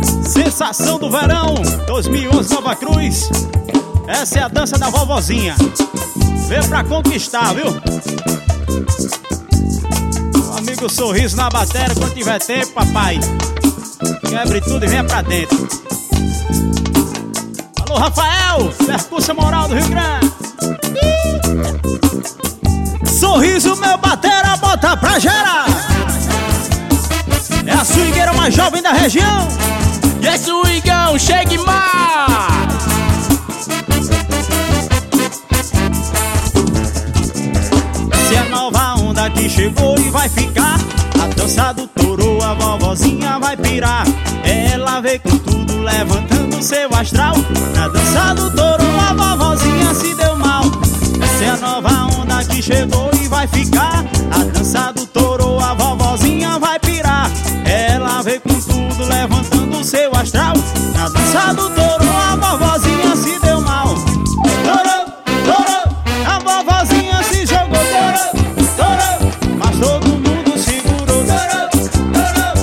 Sensação do verão 2011 Nova Cruz. Essa é a dança da vovozinha. Veio pra conquistar, viu? Meu amigo Sorriso na bateria. Quando tiver tempo, papai, quebre tudo e venha pra dentro. Alô, Rafael, percussa moral do Rio Grande. Sorriso, meu batera, bota pra gerar. É a swingueira mais jovem da região. E é swingão, chegue mais. Se a nova onda que chegou e vai ficar, a dança do touro, a vovozinha vai pirar. Ela vem com tudo, levantando seu astral. Na dança do touro, a vovozinha se deu mal. Essa é a nova onda que chegou e vai ficar. A dança do touro, a vovozinha vai pirar. Ela vem com tudo, levantando seu astral. Na dança do touro, a vovozinha se deu mal. Touro, touro, a vovozinha se jogou. Touro, touro, mas todo mundo segurou. Touro, touro,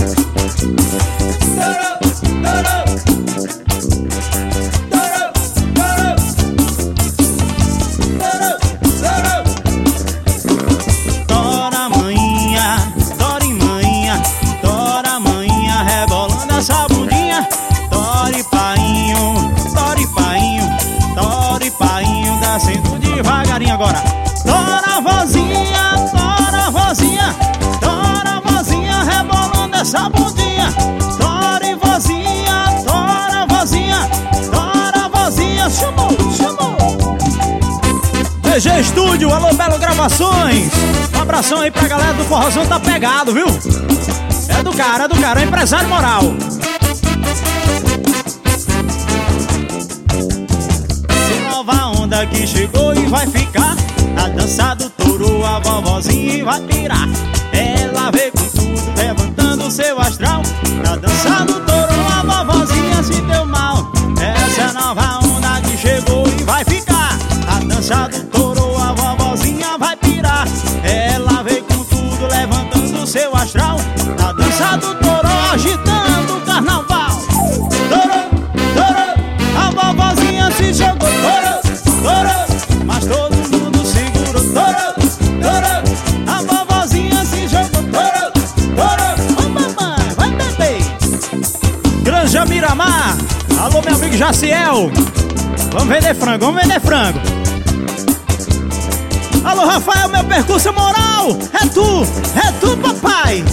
touro, touro, touro, touro, touro. Tora manhinha, tora em manhinha, tora manhinha, rebolando essa bundinha. Tora painho, tora painho, tora painho, descendo devagarinho agora. Tora vozinha, tora vozinha, tora vozinha, rebolando essa bundinha. Tora vozinha, tora vozinha, tora vozinha, chamou, chamou. VG Estúdio, alô Belo Gravações. Um abração aí pra galera do Forrozão, tá pegado, viu? É do cara, é empresário moral. Se nova onda que chegou e vai ficar, a dança do touro, a vovozinha vai pirar. Ela veio com tudo, levantando seu astral. Na dança do touro, a vovozinha se deu mal. Essa é a nova onda que chegou e vai ficar. A dança do touro, a vovozinha vai pirar. Ela veio com tudo, levantando seu astral. Na dança do touro, agitando o carnaval. Touro, touro, a vovozinha se jogou. Touro, touro, mas todo mundo segurou. Touro, touro, a vovozinha se jogou. Touro, touro, ô mamãe, vai beber. Granja Miramar, alô meu amigo Jaciel. Vamos vender frango, vamos vender frango. Alô Rafael, meu percurso moral. É tu papai.